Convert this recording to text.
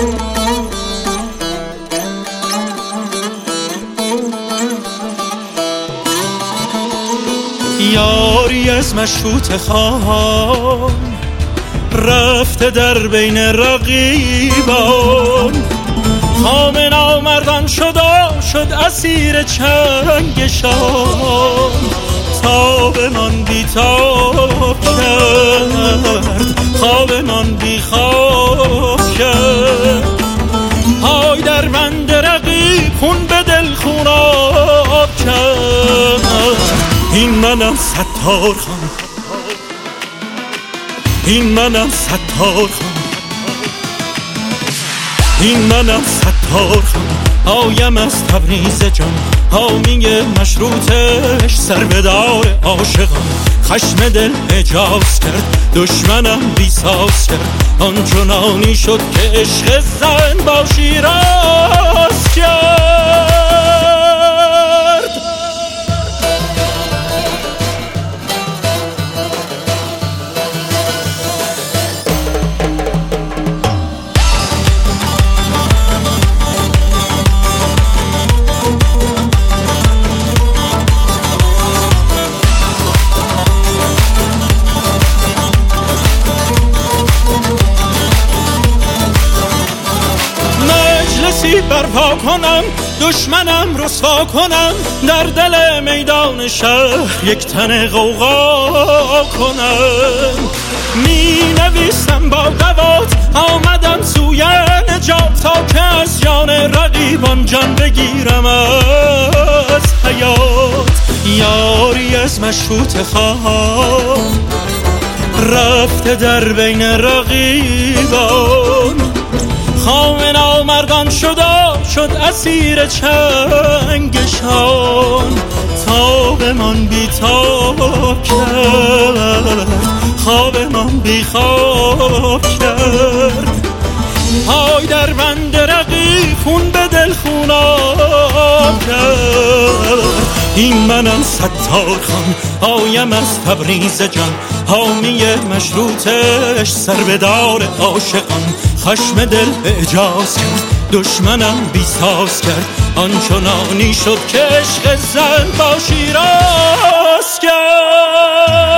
یاری از مشروط خواهان رفته در بین رقیبان، خام نامردان شد اسیر چنگشان. تاب من بی تاب کرد، خواب من بی خواب کرد. پای در بند رقیب خون به دل خوناب کرد. این منم ستار خان، این منم ستار خان، این منم ستار خان. آیم از تبریز جان، حامی مشروطش، سر به دار عاشقان. خشم دل اجاز کرد، دشمنم بیساز کرد. آنچنانی شد که عشق زن با شیراز کرد. برپا کنم، دشمنم رسوا کنم، در دل میدان شهر یک تن غوغا کنم. می نویسم با قوات، آمدم سوی نجات، تا که از جان رقیبان جان بگیرم از حیات. یاری از مشروط خواهان رفته در بین رقیبان، خام نامردان شد اسیر چنگشان. تاب من بی تاب کرد، خواب من بی خواب کرد. پای در بند رقیب خون به دل خوناب کرد. این منم ستار خان، آیم از تبریز جان، حامی مشروطش، سر به دار عاشقان. خشم دل اعجاز کرد، دشمنم بیساز کرد. آنچنانی شد که عشق زن با شیراز کرد.